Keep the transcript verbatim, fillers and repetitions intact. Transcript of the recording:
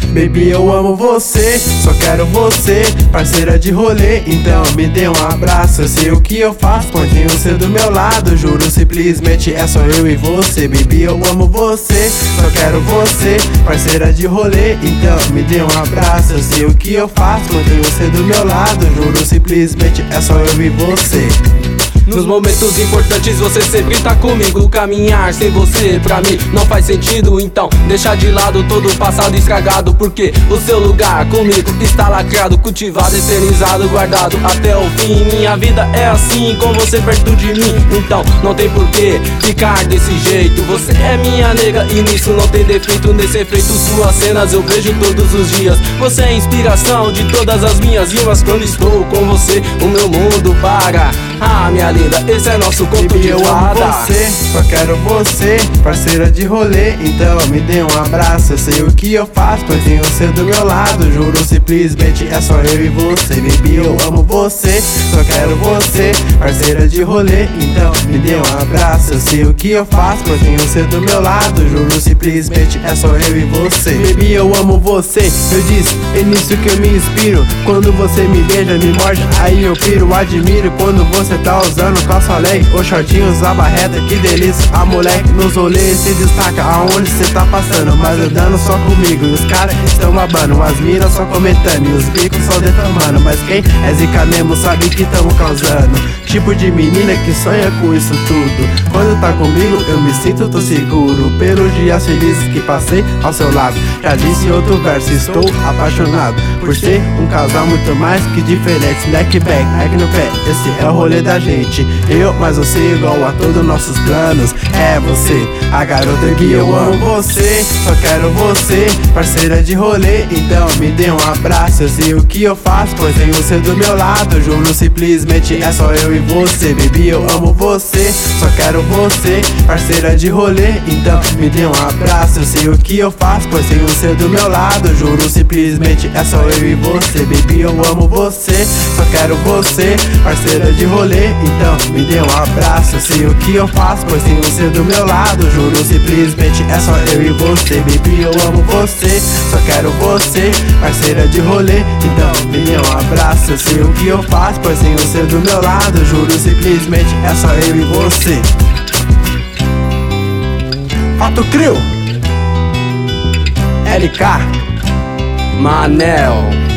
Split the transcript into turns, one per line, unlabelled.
Baby, eu amo você, só quero você, parceira de rolê, então me dê um abraço. Eu sei o que eu faço quando tenho você do meu lado, juro, simplesmente é só eu e você. Baby, eu amo você, só quero você, parceira de rolê, então me dê um abraço. Eu sei o que eu faço quando tenho você do meu lado, juro, simplesmente é só eu e você.
Nos momentos importantes você sempre tá comigo. Caminhar sem você pra mim não faz sentido. Então deixa de lado todo o passado estragado, porque o seu lugar comigo está lacrado, cultivado, eternizado, guardado até o fim. Minha vida é assim, com você perto de mim, então não tem porquê ficar desse jeito. Você é minha nega e nisso não tem defeito. Nesse efeito suas cenas eu vejo todos os dias. Você é a inspiração de todas as minhas rimas. Quando estou com você o meu mundo para. Ah, minha linda, esse é nosso conto de
eu
fada.
amo você, só quero você, parceira de rolê, então me dê um abraço. Eu sei o que eu faço, pois tenho você do meu lado, juro, simplesmente é só eu e você. Baby, eu amo você, só quero você, parceira de rolê, então me dê um abraço. Eu sei o que eu faço, pois tenho você do meu lado, juro, simplesmente é só eu e você. Baby, eu amo você, eu disse, é nisso que eu me inspiro. Quando você me beija, me morde, aí eu piro. Admiro quando você tá usando calça leg ou shortinhos, aba reta, que delícia. A moleque nos rolês se destaca aonde cê tá passando, mas andando só comigo e os caras estão babando, as minas só comentando e os bicos só defamando. Mas quem é zica mesmo sabe que tamo causando. Tipo de menina que sonha com isso tudo. Quando tá comigo eu me sinto tão seguro, pelos dias felizes que passei ao seu lado. Já disse em outro verso, estou apaixonado por ser um casal muito mais que diferente. Neck back, neck no pé, esse é o rolê da gente. Eu, mas você igual a todos nossos planos. É você, a garota que eu amo você, só quero você, parceira de rolê, então me dê um abraço. Eu sei o que eu faço, pois tenho você do meu lado, juro, simplesmente é só eu e você. Baby, eu amo você, só quero você, parceira de rolê, então me dê um abraço. Eu sei o que eu faço, pois tenho você do meu lado, juro, simplesmente é só eu e você. Baby, eu amo você, só quero você, parceira de rolê, então me dê um abraço. Eu sei o que eu faço, pois tenho você do meu lado, juro, simplesmente é só eu e você. Baby, eu amo você, só quero você, parceira de rolê, então me dê um abraço. Eu sei o que eu faço, pois tenho você do meu lado, juro, simplesmente é só eu e você. Fato Crio L K
Manel.